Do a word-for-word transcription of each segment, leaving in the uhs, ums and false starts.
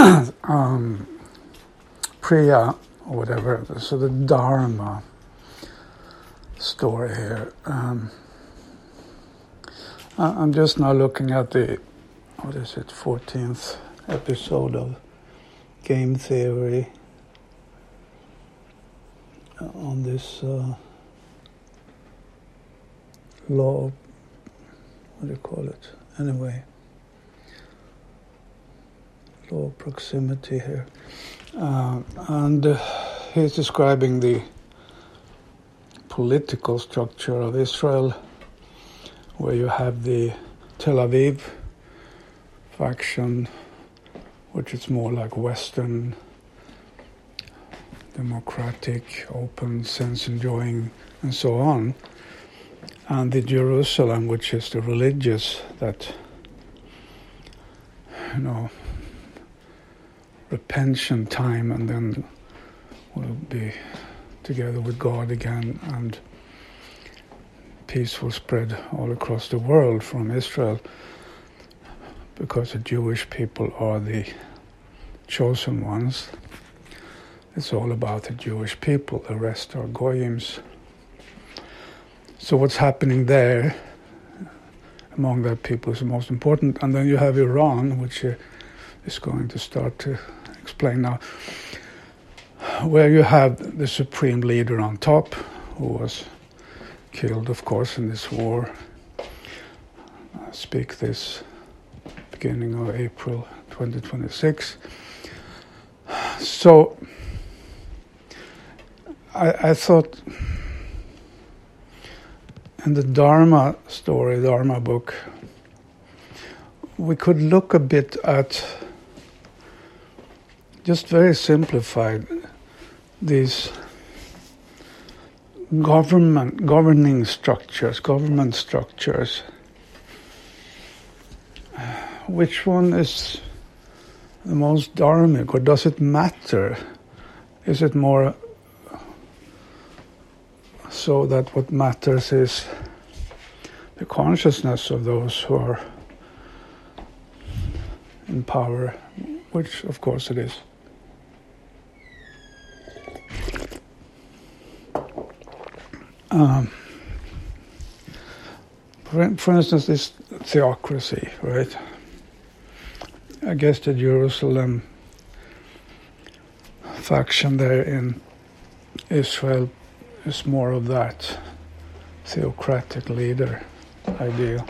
um, Priya, or whatever, so the Dharma story here. Um, I'm just now looking at the, what is it, fourteenth episode of Game Theory on this uh, law, what do you call it? Anyway, law of proximity here. Uh, and uh, he's describing the political structure of Israel, where you have the Tel Aviv faction, which is more like Western, democratic, open, sense-enjoying, and so on. And the Jerusalem, which is the religious, that, you know, repentance time, and then will be together with God again, and peace will spread all across the world from Israel, because the Jewish people are the chosen ones. It's all about the Jewish people, the rest are goyims. So what's happening there among that people is the most important. And then you have Iran, which uh, is going to start to explain now, where you have the supreme leader on top, who was killed, of course, in this war. I speak this beginning of April twenty twenty-six. So I, I thought in the Dharma story, Dharma book, we could look a bit at, just very simplified, these government, governing structures, government structures. Which one is the most dharmic, or does it matter? Is it more so that what matters is the consciousness of those who are in power, which of course it is. Um, for, for instance, this theocracy, right? I guess the Jerusalem faction there in Israel is more of that theocratic leader ideal.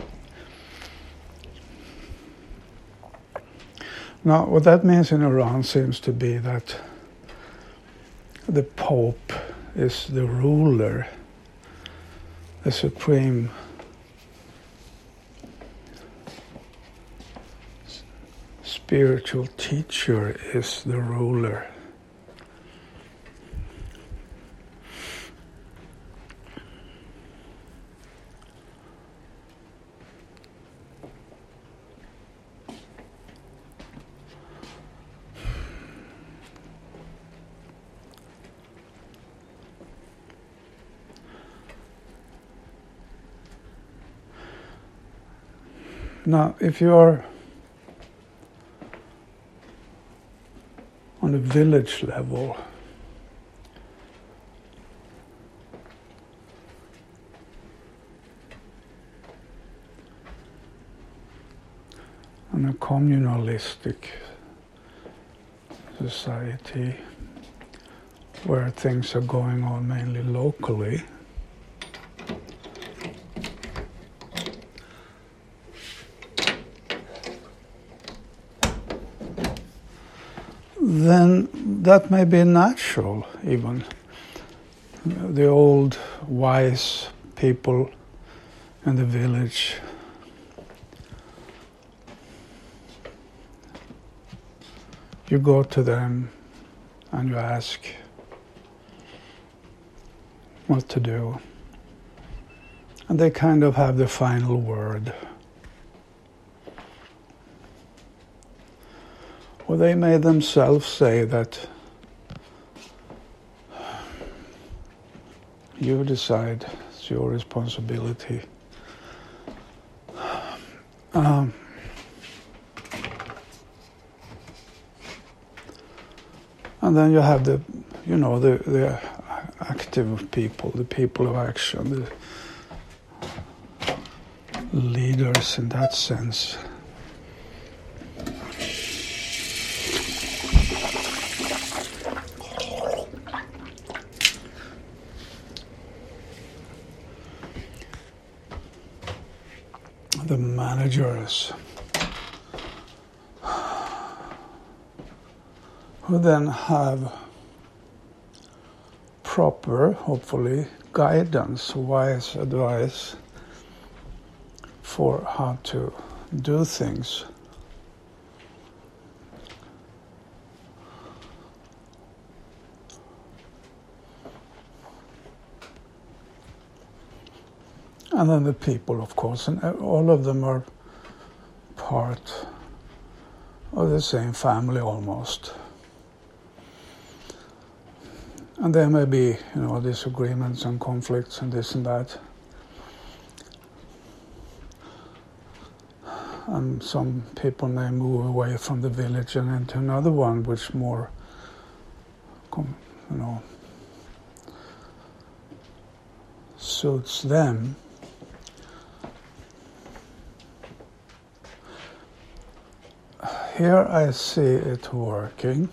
Now, what that means in Iran seems to be that the Pope is the ruler, the supreme spiritual teacher is the ruler. Now, if you are on a village level, on a communalistic society where things are going on mainly locally, then that may be natural even. The old wise people in the village you go to them and you ask what to do, and they kind of have the final word. Or they may themselves say that you decide, it's your responsibility. Um, And then you have the, you know, the, the active people, the people of action, the leaders in that sense. The managers, who then have proper, hopefully, guidance, wise advice for how to do things. And then the people, of course, and all of them are part of the same family almost. And there may be, you know, disagreements and conflicts and this and that. And some people may move away from the village and into another one, which more, you know, suits them. Here I see it working.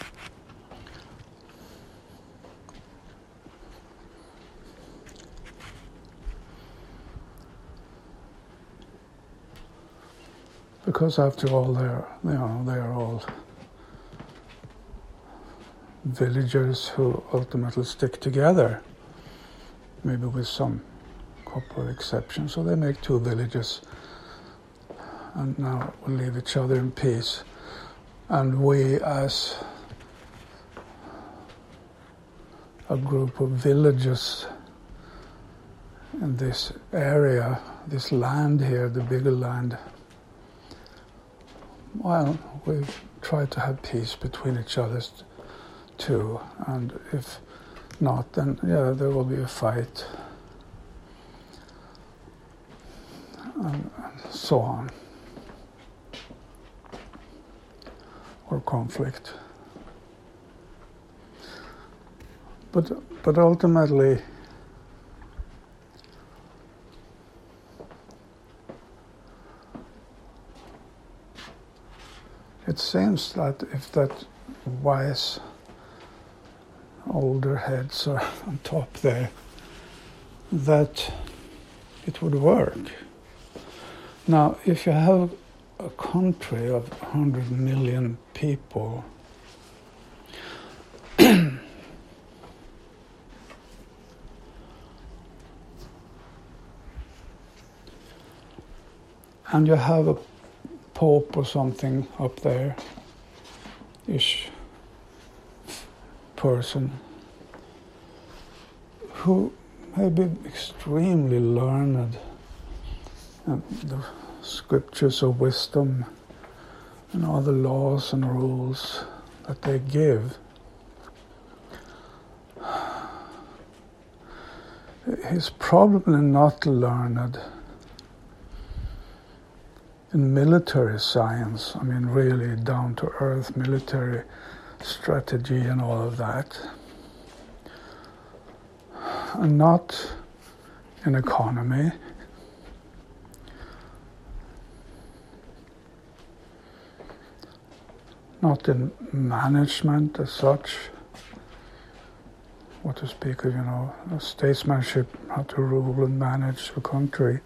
Because after all, they're, you know, they're all villagers who ultimately stick together, maybe with some couple of exceptions. So they make two villages, and now we leave each other in peace. And we, as a group of villages in this area, this land here, the bigger land, well, we try to have peace between each other too. And if not, then yeah, there will be a fight, and, and so on. Or conflict. But but ultimately, it seems that if that wise older heads are on top there, that it would work. Now, if you have a country of one hundred million people, and you have a pope or something up there, ish person, who may be extremely learned, and the scriptures of wisdom and all the laws and rules that they give, he's probably not learned in military science. I mean, really down to earth military strategy and all of that, and not in economy. Not in management as such, what to speak of, you know, statesmanship, how to rule and manage the country.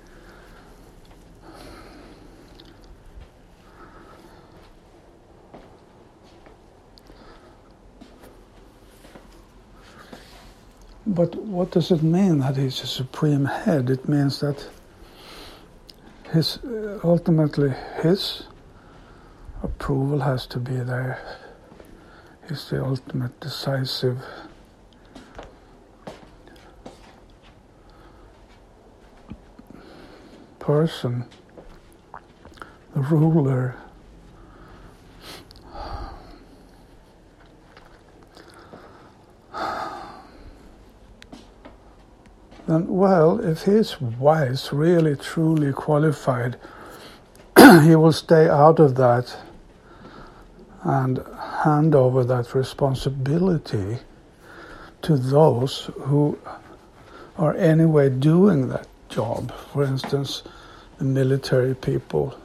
But what does it mean that he's a supreme head? It means that his, ultimately his approval has to be there. He's the ultimate decisive person, the ruler. Then, well, if he's wise, really, truly qualified, he will stay out of that and hand over that responsibility to those who are anyway doing that job. For instance, the military people.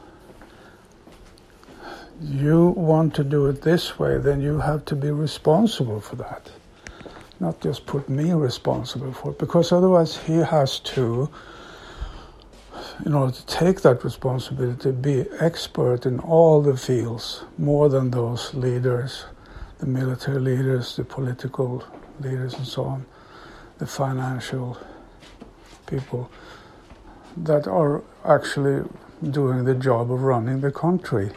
You want to do it this way, then you have to be responsible for that. Not just put me responsible for it, because otherwise he has to, in order to take that responsibility, be expert in all the fields, more than those leaders, the military leaders, the political leaders and so on, the financial people that are actually doing the job of running the country.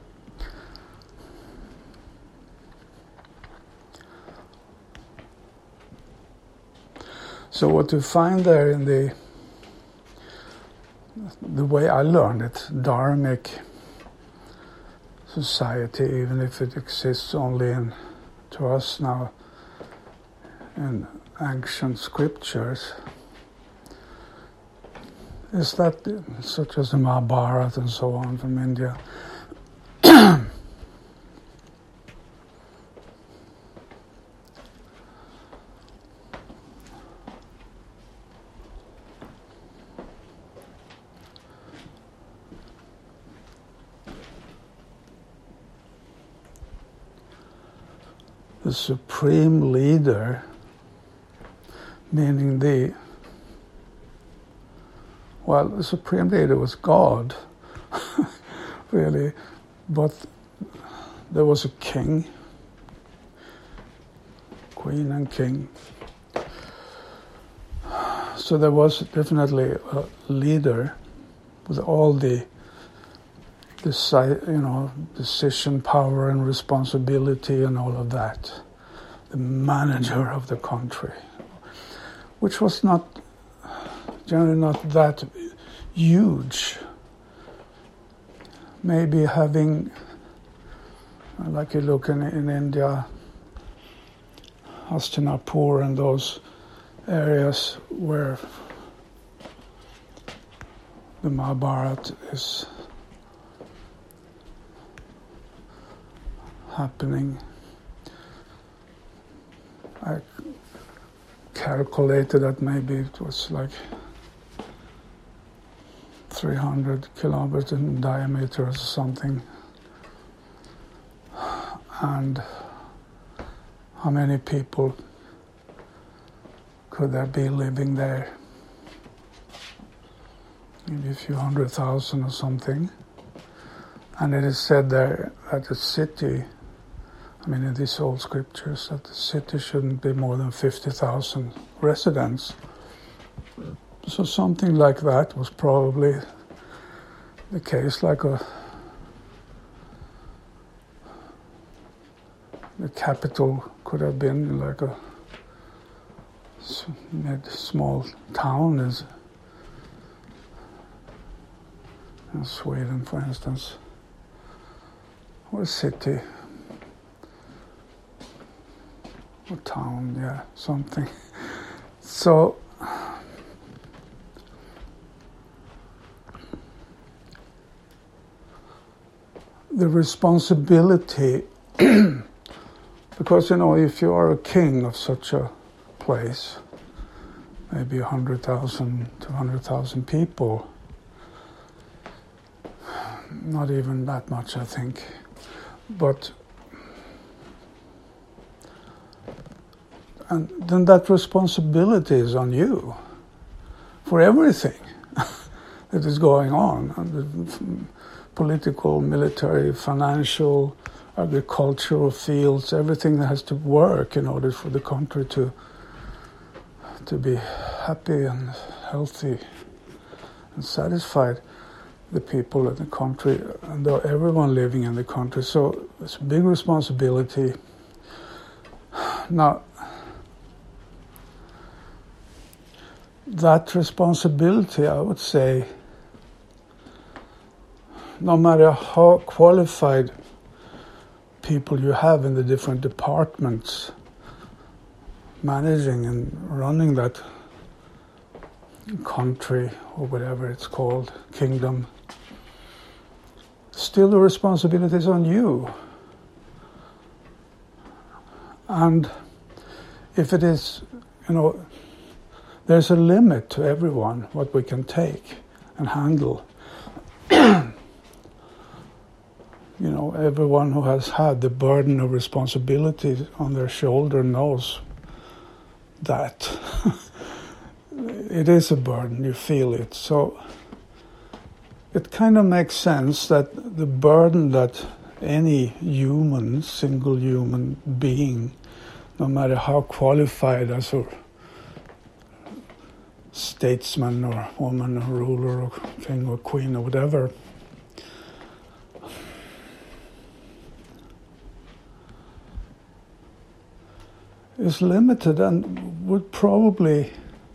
So what you find there in the the way I learned it, dharmic society, even if it exists only in to us now in ancient scriptures, is that, such as the Mahabharata and so on from India, the supreme leader, meaning the, well, the supreme leader was God, really, but there was a king, queen and king. So there was definitely a leader with all the, the you know, decision power and responsibility and all of that, the manager of the country, which was not generally not that huge. Maybe having, like you look in, in India, Hastinapur and those areas where the Mahabharata is happening. I calculated that maybe it was like three hundred kilometers in diameter or something. And how many people could there be living there? Maybe a few hundred thousand or something. And it is said there that the city, I mean in these old scriptures, that the city shouldn't be more than fifty thousand residents. So something like that was probably the case, like a the capital could have been like a mid small town is in Sweden, for instance, or a city, or town, yeah, something. So the responsibility, because, you know, if you are a king of such a place, maybe one hundred thousand, two hundred thousand people, not even that much, I think, but and then that responsibility is on you for everything that is going on, and the political, military, financial, agricultural fields, everything that has to work in order for the country to to be happy and healthy and satisfied, the people in the country and everyone living in the country. So it's a big responsibility. Now, that responsibility, I would say, no matter how qualified people you have in the different departments managing and running that country, or whatever it's called, kingdom, still the responsibility is on you. And if it is, you know, there's a limit to everyone, what we can take and handle. You know, everyone who has had the burden of responsibility on their shoulder knows that. It is a burden, you feel it. So it kind of makes sense that the burden that any human, single human being, no matter how qualified as a statesman or woman or ruler or king or queen or whatever, is limited and would probably,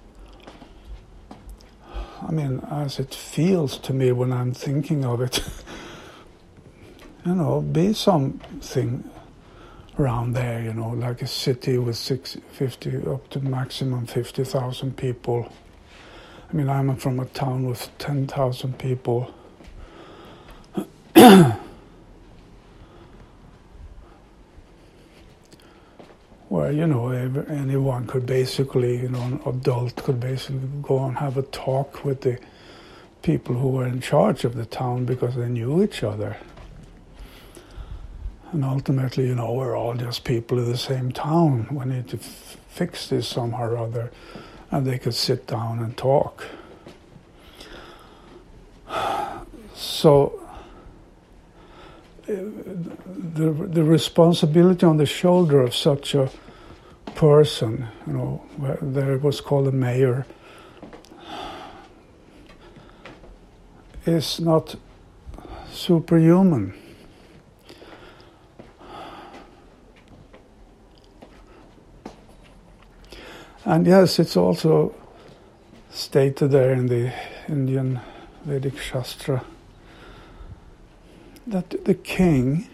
I mean, as it feels to me when I'm thinking of it, you know, be something around there, you know, like a city with six, fifty, up to maximum fifty thousand people. I mean, I'm from a town with ten thousand people. Where, you know, anyone could basically, you know, an adult could basically go and have a talk with the people who were in charge of the town because they knew each other. And ultimately, you know, we're all just people of the same town. We need to f- fix this somehow or other. And they could sit down and talk. So the the responsibility on the shoulder of such a person, you know, there was called a mayor, is not superhuman. And yes, it's also stated there in the Indian Vedic Shastra that the king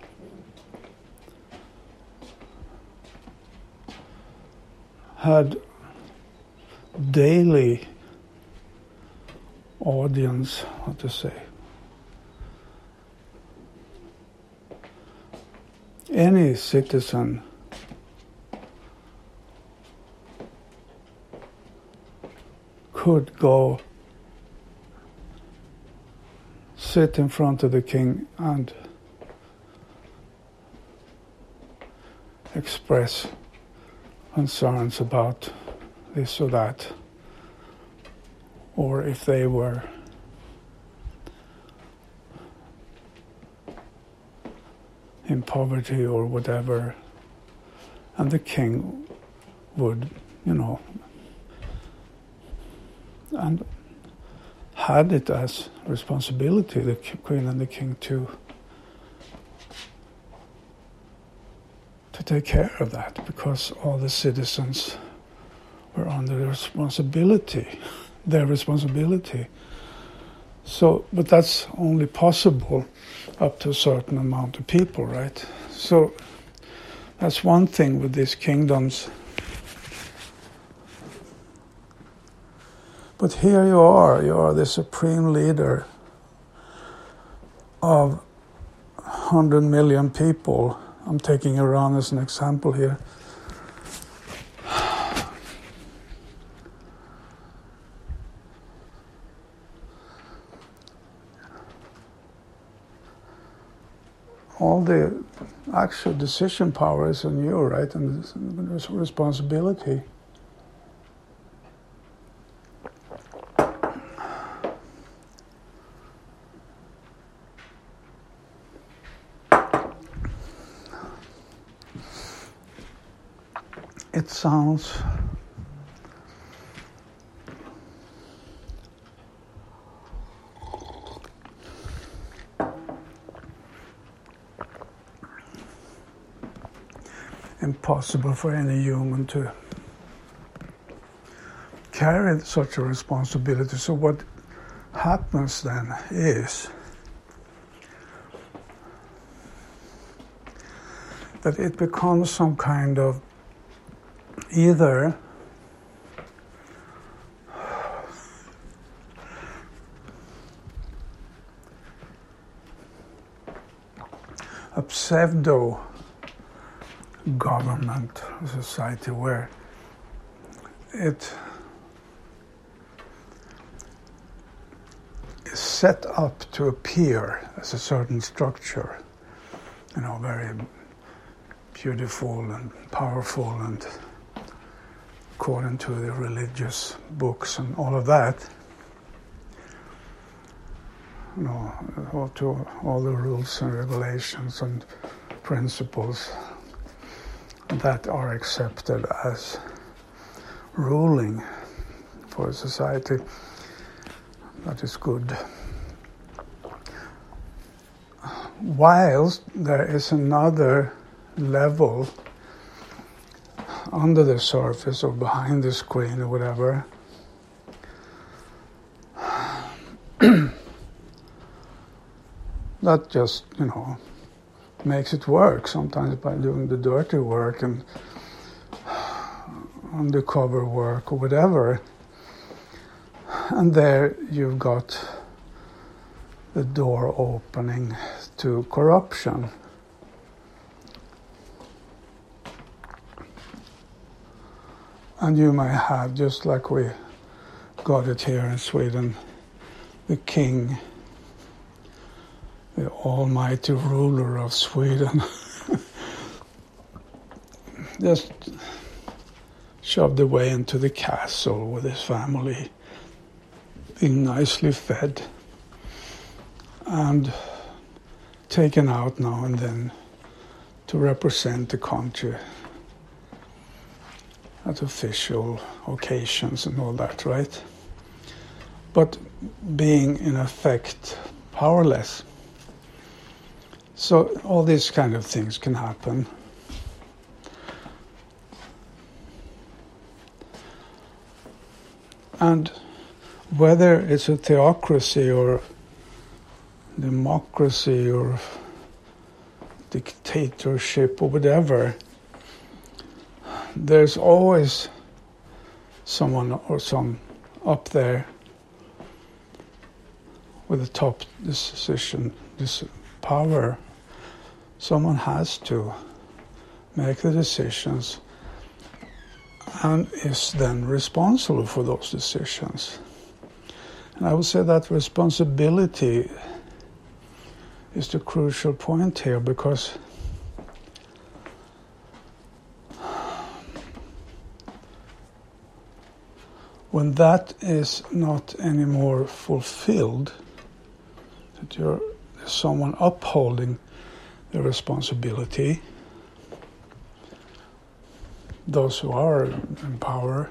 had daily audience, what to say, any citizen could go sit in front of the king and express concerns about this or that, or if they were in poverty or whatever, and the king would, you know, and had it as responsibility, the queen and the king, to to take care of that, because all the citizens were under the responsibility, their responsibility. So, but that's only possible up to a certain amount of people, right? So that's one thing with these kingdoms. But here you are, you are the supreme leader of one hundred million people. I'm taking Iran as an example here. All the actual decision power is on you, right? And there's responsibility. It sounds impossible for any human to carry such a responsibility. So what happens then is that it becomes some kind of either a pseudo government, a society where it is set up to appear as a certain structure, you know, very beautiful and powerful and according to the religious books and all of that, you know, all to all the rules and regulations and principles that are accepted as ruling for a society that is good. Whilst there is another level under the surface or behind the screen or whatever, that just, you know, makes it work, sometimes by doing the dirty work and undercover work or whatever. And there you've got the door opening to corruption. And you may have, just like we got it here in Sweden, the king, the almighty ruler of Sweden, just shoved away into the castle with his family, being nicely fed and taken out now and then to represent the country at official occasions and all that, right? But being in effect powerless. So all these kind of things can happen. And whether it's a theocracy or democracy or dictatorship or whatever, there's always someone or some up there with the top decision, this power. Someone has to make the decisions and is then responsible for those decisions. And I would say that responsibility is the crucial point here, because when that is not anymore fulfilled, that you're someone upholding the responsibility, those who are in power,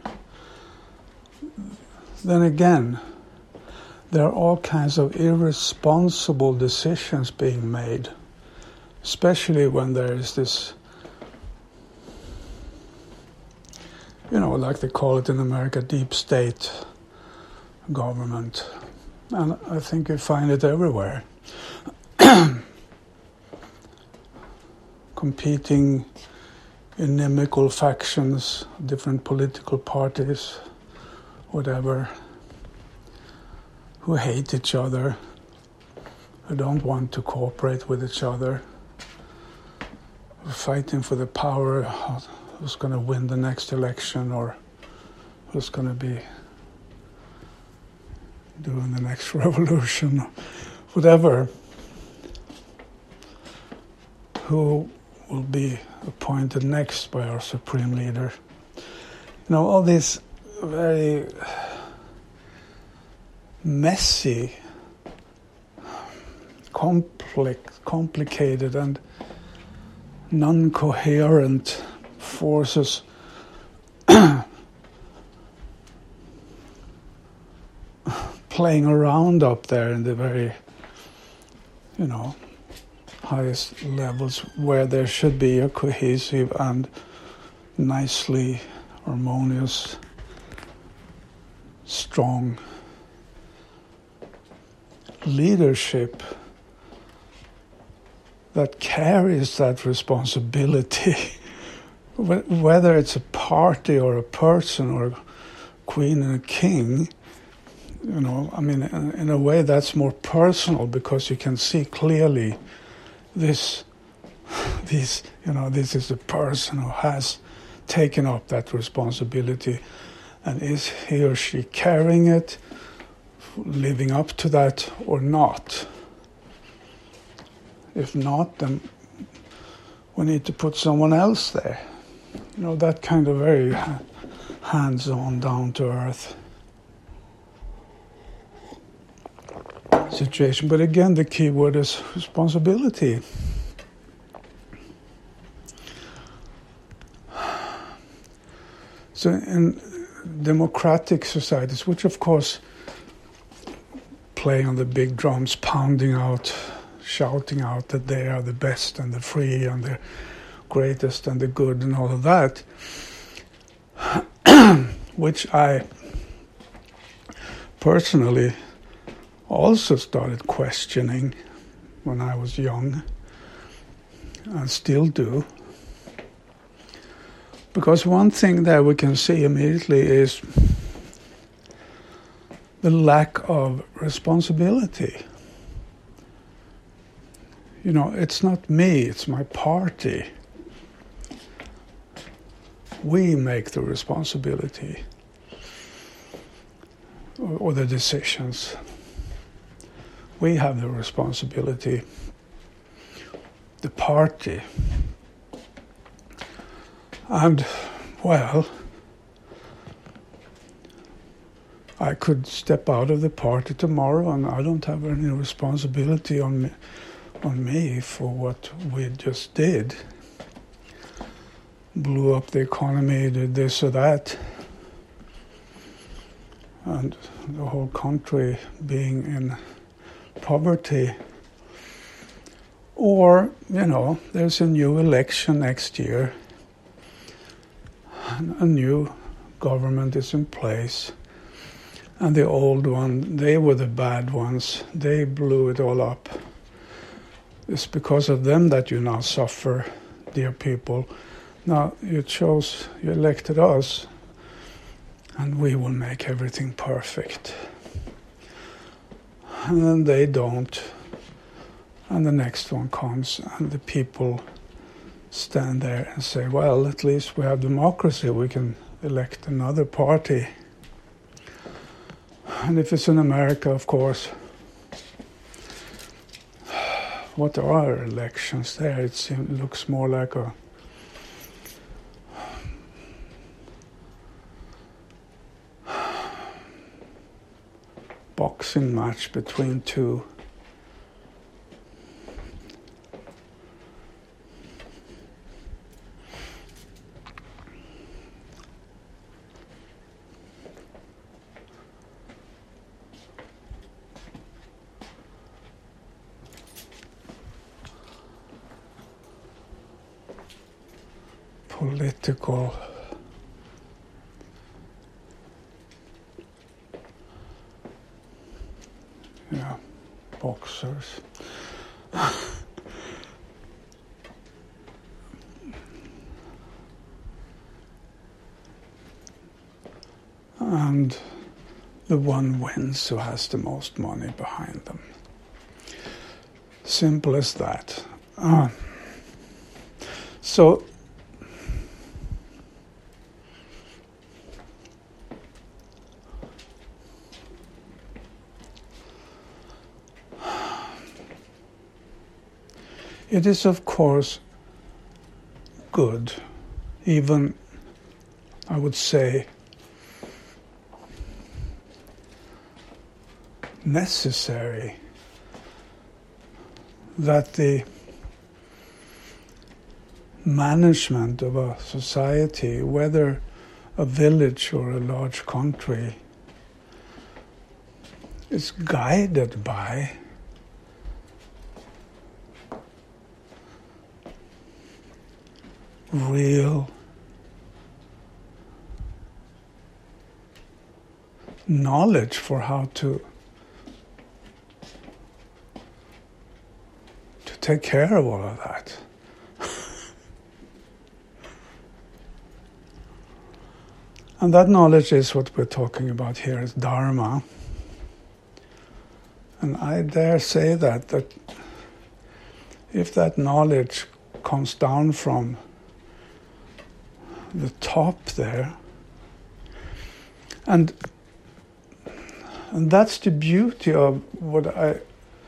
then again, there are all kinds of irresponsible decisions being made, especially when there is this, you know, like they call it in America, deep state government. And I think you find it everywhere. Competing inimical factions, different political parties, whatever, who hate each other, who don't want to cooperate with each other, fighting for the power, who's going to win the next election or who's going to be doing the next revolution, whatever, who will be appointed next by our supreme leader. You know, all these very messy, complex, complicated and non-coherent forces playing around up there in the very, you know, highest levels where there should be a cohesive and nicely harmonious, strong leadership that carries that responsibility, whether it's a party or a person or a queen and a king. You know, I mean, in a way that's more personal because you can see clearly this This, you know, this is the person who has taken up that responsibility, and is he or she carrying it, living up to that or not? If not, then we need to put someone else there. You know, that kind of very hands-on, down-to-earth situation. But again, the key word is responsibility. So in democratic societies, which of course play on the big drums, pounding out, shouting out that they are the best and the free and the greatest and the good and all of that, which I personally also started questioning when I was young, and still do. Because one thing that we can see immediately is the lack of responsibility. You know, it's not me, it's my party. We make the responsibility or, or the decisions. We have the responsibility. The party. And, well, I could step out of the party tomorrow and I don't have any responsibility on me, on me for what we just did. Blew up the economy, did this or that. And the whole country being in poverty. Or, you know, there's a new election next year. A new government is in place, and the old one, they were the bad ones. They blew it all up. It's because of them that you now suffer, dear people. Now, you chose, you elected us, and we will make everything perfect. And then they don't, and the next one comes, and the people stand there and say, well, at least we have democracy, we can elect another party. And if it's in America, of course, what are elections there? It seems, looks more like a boxing match between two political yeah, boxers. And the one wins who has the most money behind them. Simple as that. Uh, so it is, of course, good, even, I would say, necessary, that the management of a society, whether a village or a large country, is guided by real knowledge for how to to take care of all of that. And that knowledge is what we're talking about here, is Dharma. And I dare say that, that if that knowledge comes down from the top there. And, and that's the beauty of what I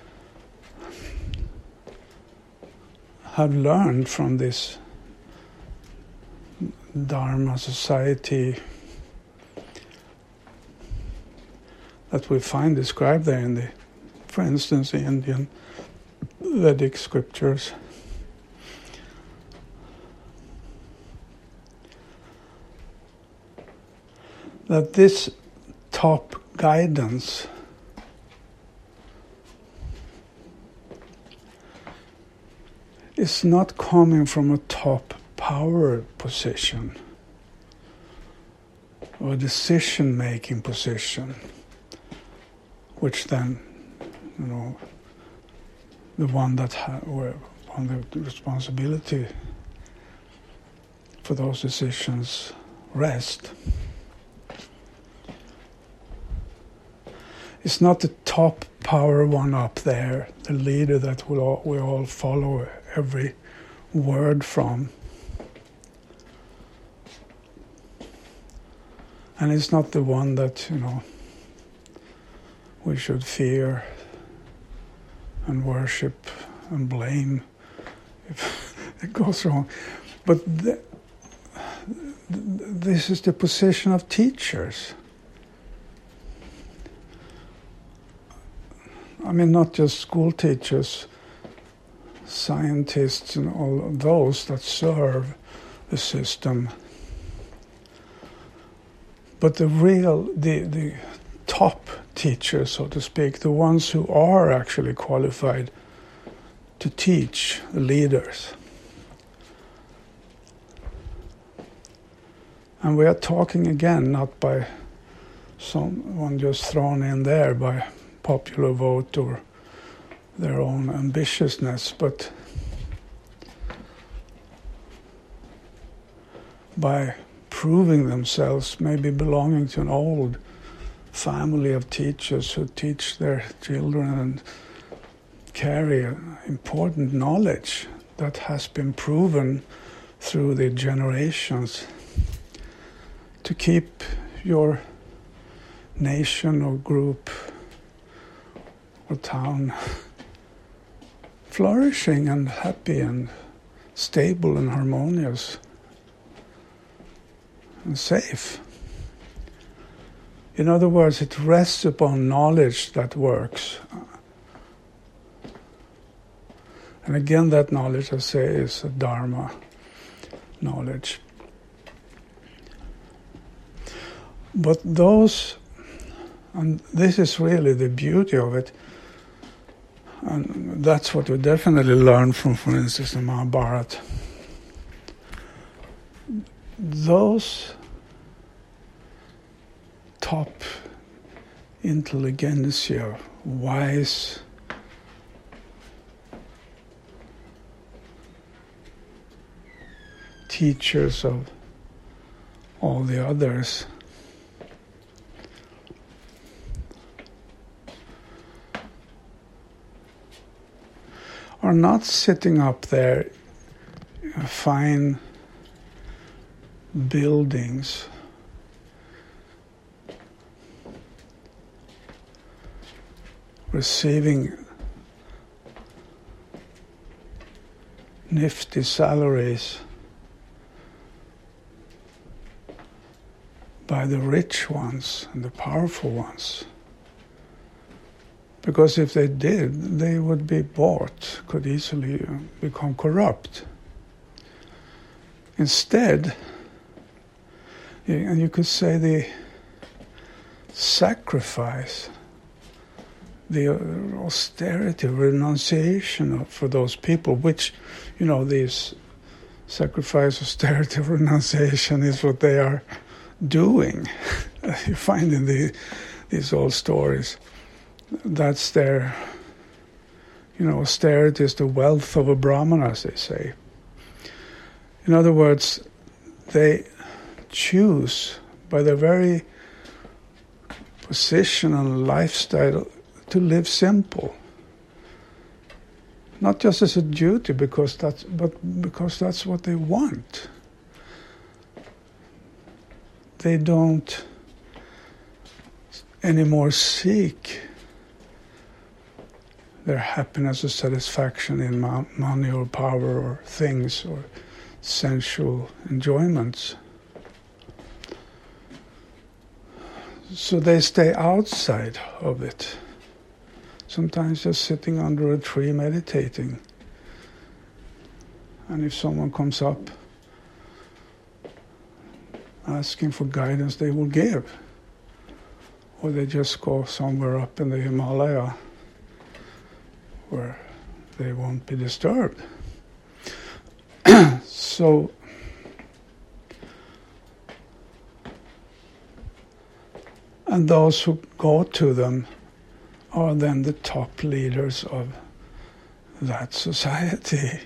have learned from this Dharma society that we find described there in the, for instance, the Indian Vedic scriptures. That this top guidance is not coming from a top power position or decision-making position, which then, you know, the one that ha- or on the responsibility for those decisions rest. It's not the top power one up there, the leader that we'll all, we all follow every word from. And it's not the one that, you know, we should fear and worship and blame if it goes wrong. But the, this is the position of teachers. I mean, not just school teachers, scientists and all of those that serve the system, but the real, the, the top teachers, so to speak, the ones who are actually qualified to teach the leaders. And we are talking again, not by someone just thrown in there by popular vote or their own ambitiousness, but by proving themselves, maybe belonging to an old family of teachers who teach their children and carry important knowledge that has been proven through the generations to keep your nation or group or town flourishing and happy and stable and harmonious and safe. In other words, it rests upon knowledge that works. And again, that knowledge, I say, is a Dharma knowledge. But those, and this is really the beauty of it, and that's what we definitely learn from, for instance, the Mahabharata. Those top intelligentsia, wise, teachers of all the others, are not sitting up there in fine buildings receiving nifty salaries by the rich ones and the powerful ones. Because if they did, they would be bought, could easily become corrupt. Instead, and you could say the sacrifice, the austerity, renunciation for those people, which, you know, these sacrifice, austerity, renunciation is what they are doing. You find in the, these old stories. That's their, you know, austerity is the wealth of a Brahmana, as they say. In other words, they choose by their very position and lifestyle to live simple. not just as a duty, because that's, but because that's what they want. They don't anymore seek their happiness or satisfaction in mo- money or power or things or sensual enjoyments. So they stay outside of it. Sometimes just sitting under a tree meditating. And if someone comes up asking for guidance, they will give. Or they just go somewhere up in the Himalaya where they won't be disturbed. So and those who go to them are then the top leaders of that society,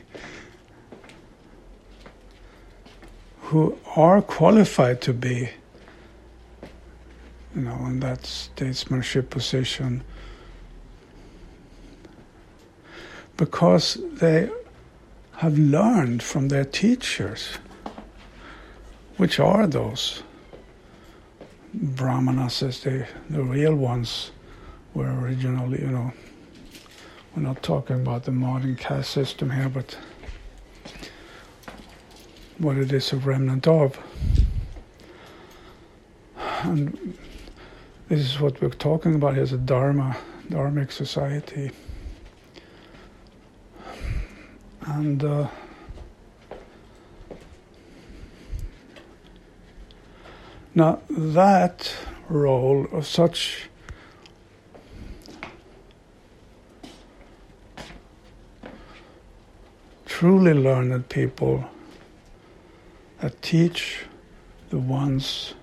who are qualified to be, you know, in that statesmanship position, because they have learned from their teachers, which are those brahmanas, as they, the real ones were originally, you know. We're not talking about the modern caste system here, but what it is a remnant of. And this is what we're talking about as a dharma, dharmic society. And uh, now that role of such truly learned people that teach the ones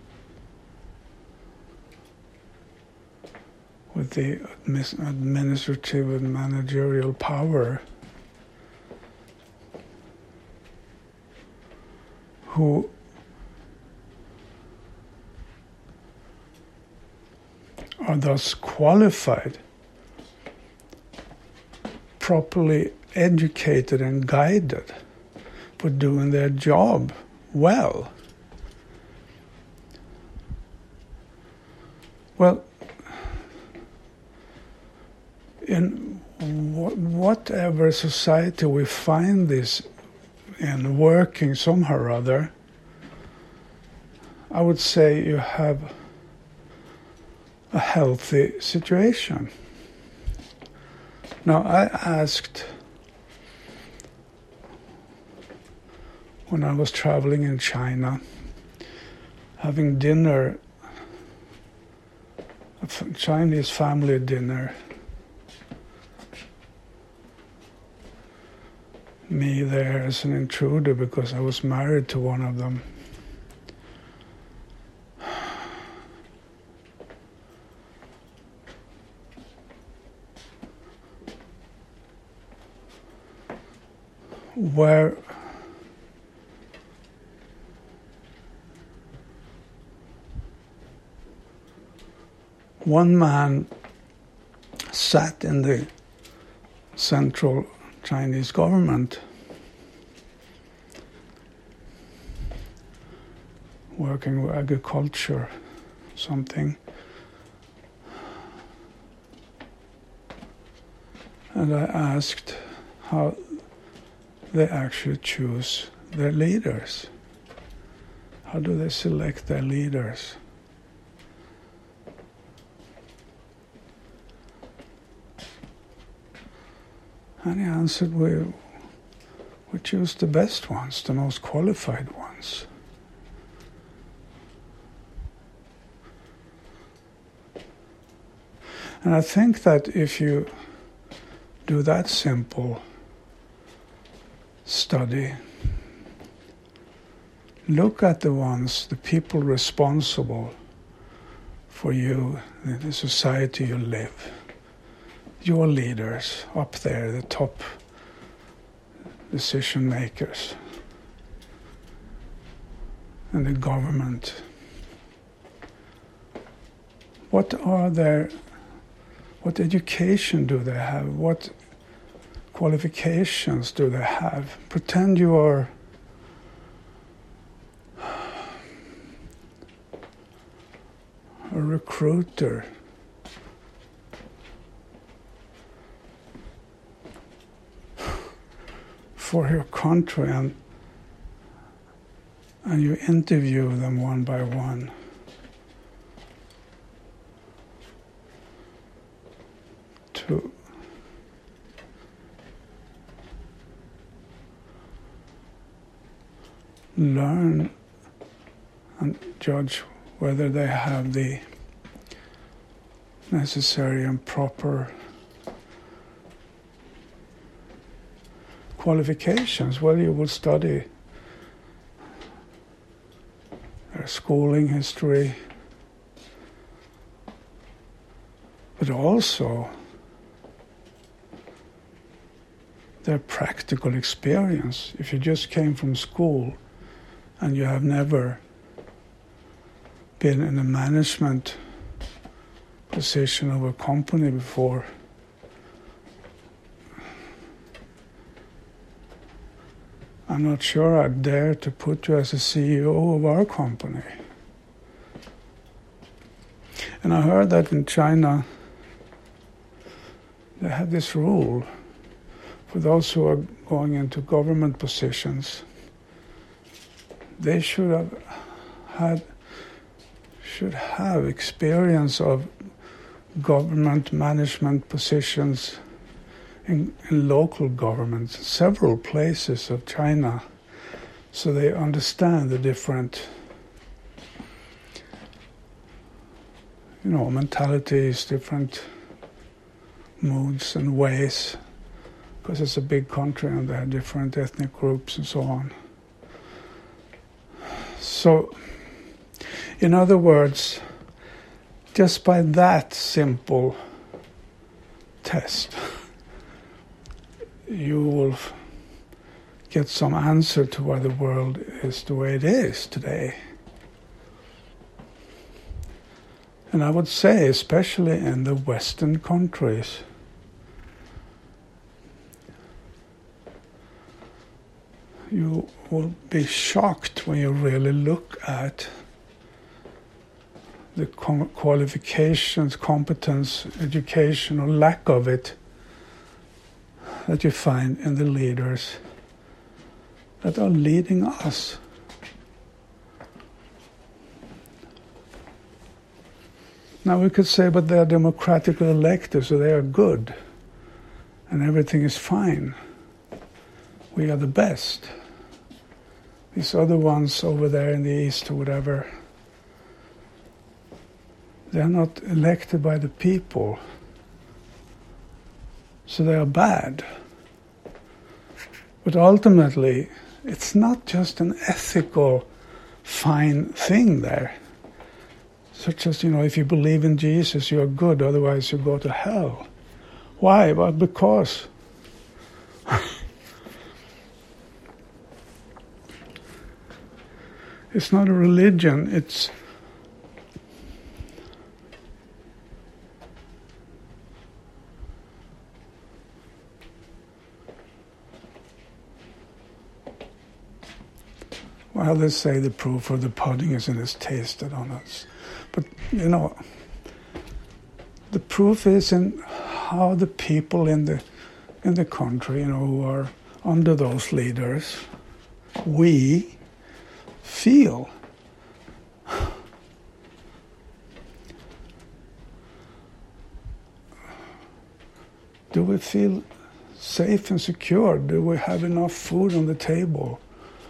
with the administrative and managerial power, who are thus qualified, properly educated and guided for doing their job well. Well, in wh- whatever society we find this in working somehow or other, I would say you have a healthy situation. Now, I asked when I was traveling in China, having dinner, a f- Chinese family dinner, me there as an intruder because I was married to one of them. Where one man sat in the central Chinese government, working with agriculture, something, and I asked how they actually choose their leaders. How do they select their leaders? And he answered, we, we choose the best ones, the most qualified ones. And I think that if you do that simple study, look at the ones, the people responsible for you, the society you live, your leaders up there, the top decision makers, and the government. What are their, what education do they have? What qualifications do they have? Pretend you are a recruiter for your country, and, and you interview them one by one. To learn and judge whether they have the necessary and proper qualifications. Well, you will study their schooling history, but also their practical experience. If you just came from school and you have never been in a management position of a company before, I'm not sure I'd dare to put you as a C E O of our company. And I heard that in China they have this rule for those who are going into government positions. They should have had should have experience of government management positions in, in local governments, several places of China, so they understand the different, you know, mentalities, different moods and ways, because it's a big country and they have different ethnic groups and so on. So, in other words, just by that simple test, you will f- get some answer to why the world is the way it is today. And I would say, especially in the Western countries, you will be shocked when you really look at the com- qualifications, competence, education, or lack of it that you find in the leaders that are leading us. Now we could say, but they are democratically elected, so they are good, and everything is fine. We are the best. These other ones over there in the East or whatever, they are not elected by the people, so they are bad. But ultimately, it's not just an ethical, fine thing there. Such as, you know, if you believe in Jesus, you're good, otherwise you go to hell. Why? Well, because it's not a religion, it's well, they say the proof of the pudding is in its taste, I don't know. But, you know, the proof is in how the people in the in the country, you know, who are under those leaders, we feel. Do we feel safe and secure? Do we have enough food on the table?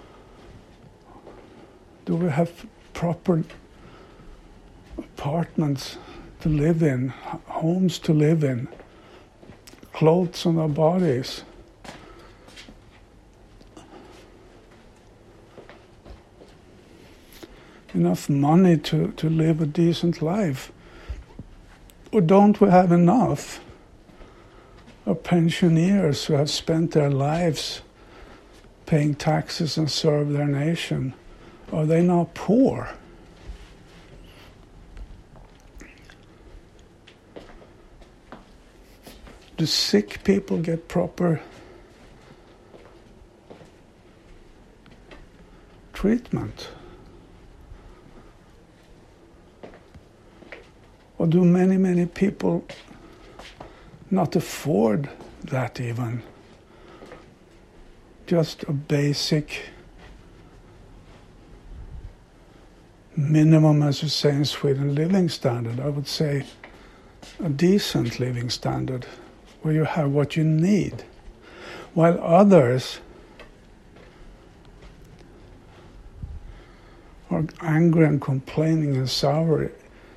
Do we have proper apartments to live in, homes to live in, clothes on our bodies? Enough money to, to live a decent life? Or don't we have enough of pensioners who have spent their lives paying taxes and serve their nation? Are they now poor? Do sick people get proper treatment? Or do many, many people not afford that even? Just a basic minimum, as you say in Sweden, living standard. I would say a decent living standard where you have what you need. While others are angry and complaining and sour.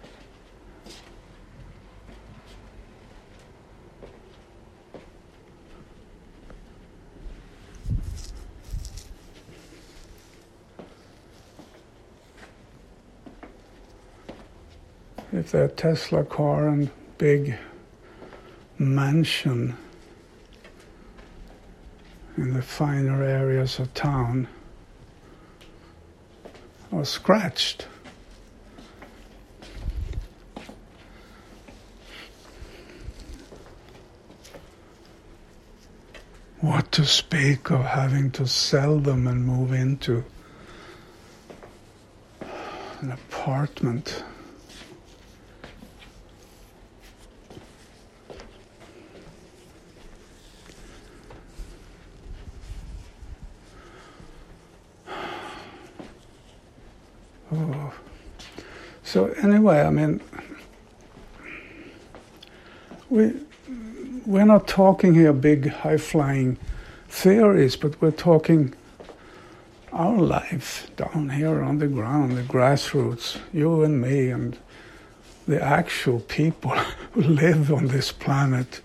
If they're Tesla car and big mansion in the finer areas of town are scratched. What to speak of having to sell them and move into an apartment. Oh. So anyway, I mean, we we're not talking here big high-flying theories, but we're talking our life down here on the ground, the grassroots, you and me, and the actual people who live on this planet.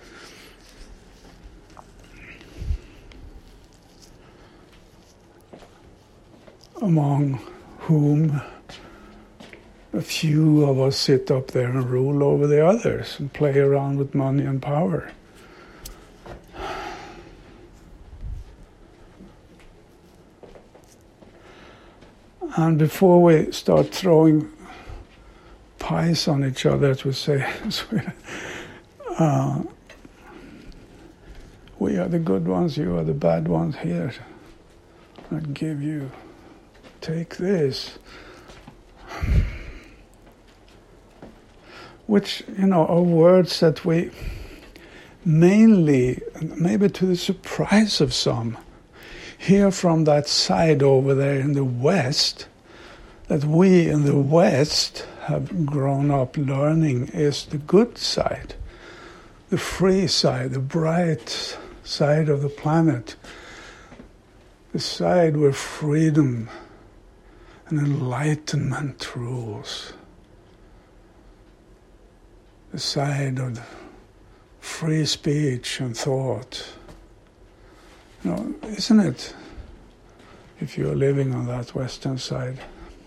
Among whom a few of us sit up there and rule over the others and play around with money and power. And before we start throwing pies on each other, as we say in Sweden, uh, we are the good ones, you are the bad ones here. I give you, take this. Which, you know, are words that we mainly, maybe to the surprise of some, hear from that side over there in the West, that we in the West have grown up learning is the good side, the free side, the bright side of the planet, the side where freedom and enlightenment rules. The side of the free speech and thought. You know, isn't it? If you're living on that Western side.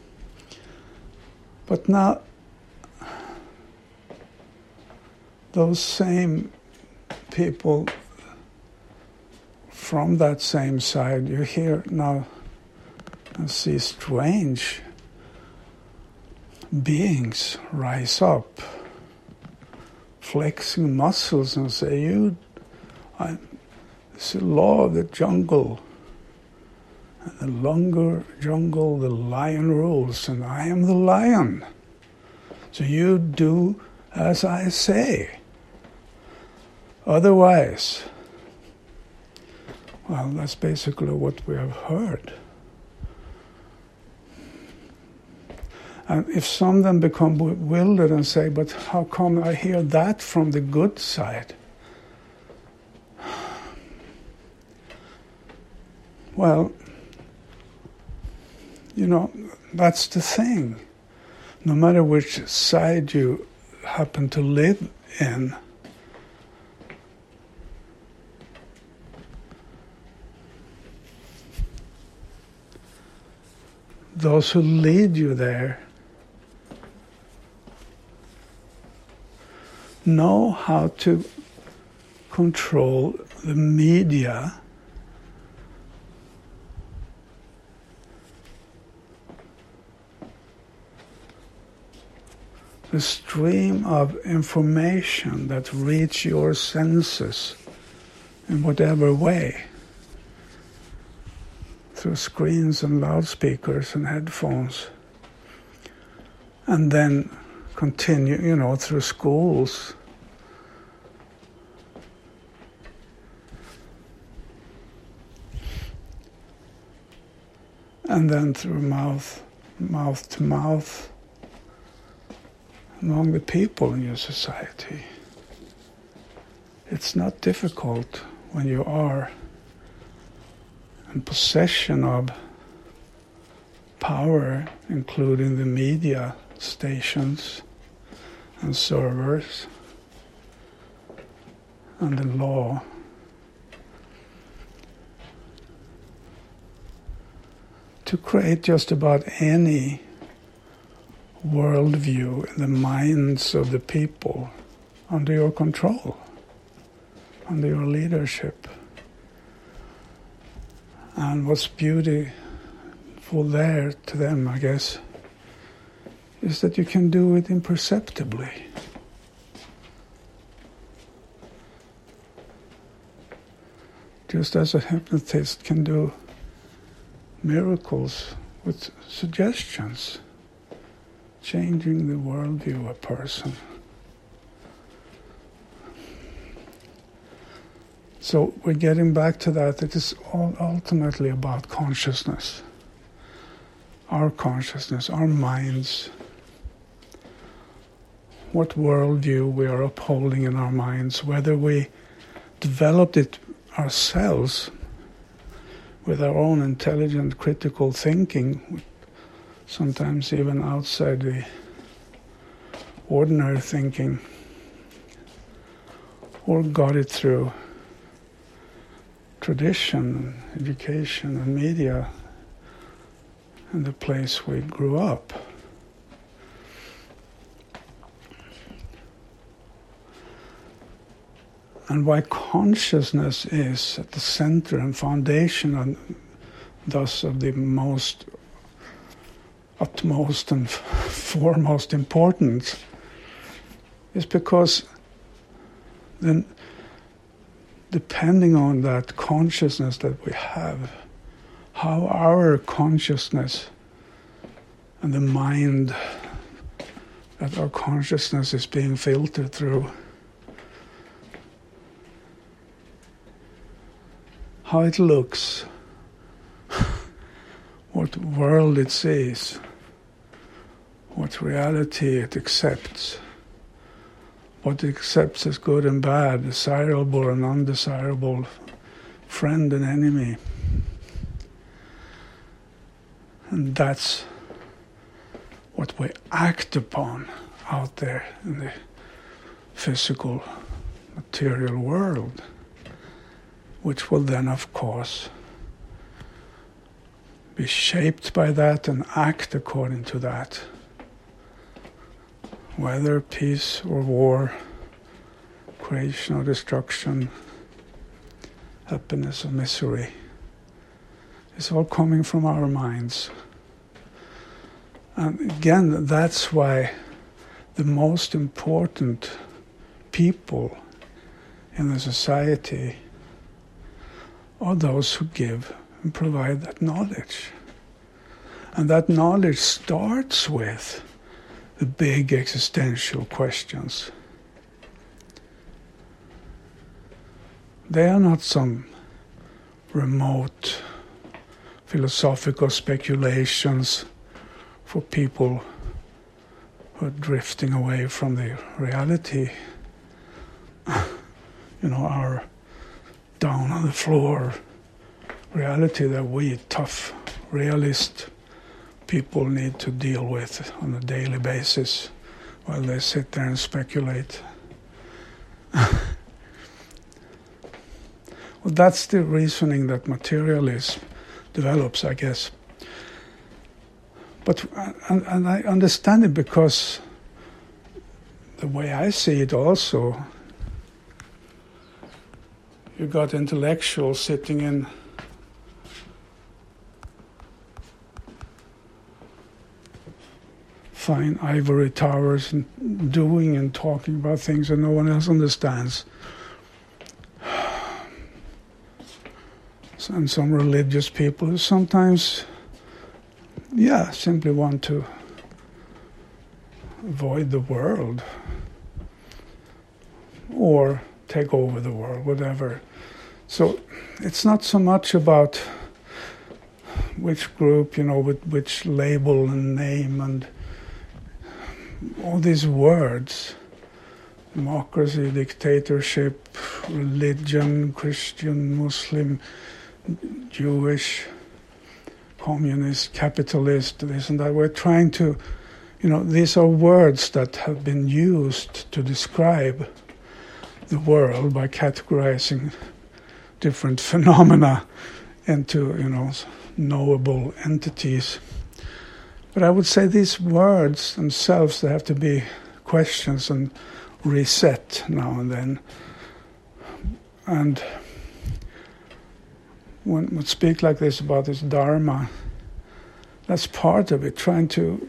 But now, those same people from that same side, you hear now and see strange beings rise up, flexing muscles and say, you, I, it's the law of the jungle. And the longer jungle, the lion rules, and I am the lion. So you do as I say. Otherwise, well, that's basically what we have heard. And if some of them become bewildered and say, but how come I hear that from the good side? Well, you know, that's the thing. No matter which side you happen to live in, those who lead you there know how to control the media the stream of information that reach your senses in whatever way. through screens and loudspeakers and headphones, and then continue, you know, through schools. And then through mouth, mouth to mouth, among the people in your society. It's not difficult when you are in possession of power, including the media stations and servers and the law. To create just about any worldview in the minds of the people under your control, under your leadership. And what's beautiful there to them, I guess, is that you can do it imperceptibly. Just as a hypnotist can do miracles with suggestions, changing the worldview of a person. So we're getting back to that. It is all ultimately about consciousness. Our consciousness, our minds. What worldview we are upholding in our minds, whether we developed it ourselves with our own intelligent, critical thinking, sometimes even outside the ordinary thinking, or got it through tradition, and education, and media, and the place we grew up. And why consciousness is at the center and foundation, and thus of the most utmost and foremost importance, is because then, depending on that consciousness that we have, how our consciousness and the mind that our consciousness is being filtered through, how it looks, what world it sees, what reality it accepts, what it accepts as good and bad, desirable and undesirable, friend and enemy. And that's what we act upon out there in the physical, material world, which will then, of course, be shaped by that and act according to that. Whether peace or war, creation or destruction, happiness or misery, it's all coming from our minds. And again, that's why the most important people in the society are those who give and provide that knowledge. And that knowledge starts with the big existential questions. They are not some remote philosophical speculations for people who are drifting away from the reality. You know, our down on the floor reality that we tough realist people need to deal with on a daily basis while they sit there and speculate. Well, that's the reasoning that materialism develops, I guess. But and, and I understand it because the way I see it also, you got intellectuals sitting in fine ivory towers and doing and talking about things that no one else understands. and some religious people who sometimes, yeah, simply want to avoid the world or take over the world, whatever. So it's not so much about which group, you know, with which label and name and all these words. Democracy, dictatorship, religion, Christian, Muslim, Jewish, communist, capitalist, this and that. We're trying to, you know, these are words that have been used to describe the world by categorizing different phenomena into, you know, knowable entities. But I would say these words themselves, they have to be questions and reset now and then. And when we speak like this about this Dharma, that's part of it, trying to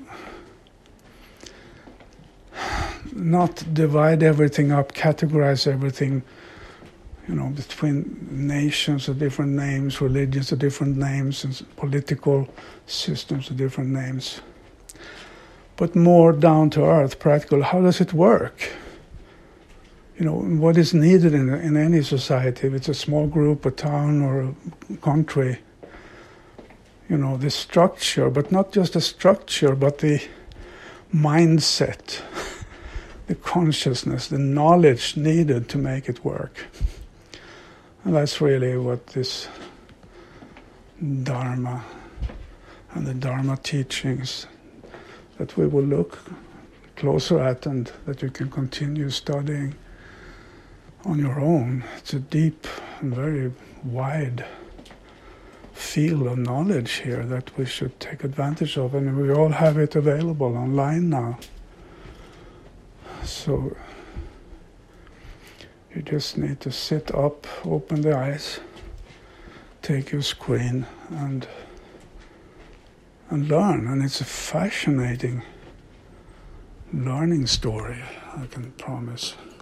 not divide everything up, categorize everything, you know, between nations of different names, religions of different names, and political systems of different names. But more down to earth, practical, how does it work? You know, what is needed in, in any society, if it's a small group, a town, or a country, you know, the structure, but not just the structure, but the mindset, the consciousness, the knowledge needed to make it work. And that's really what this Dharma and the Dharma teachings that we will look closer at and that you can continue studying on your own. It's a deep and very wide field of knowledge here that we should take advantage of, and we all have it available online now. So you just need to sit up, open the eyes, take your screen and and learn. And it's a fascinating learning story, I can promise.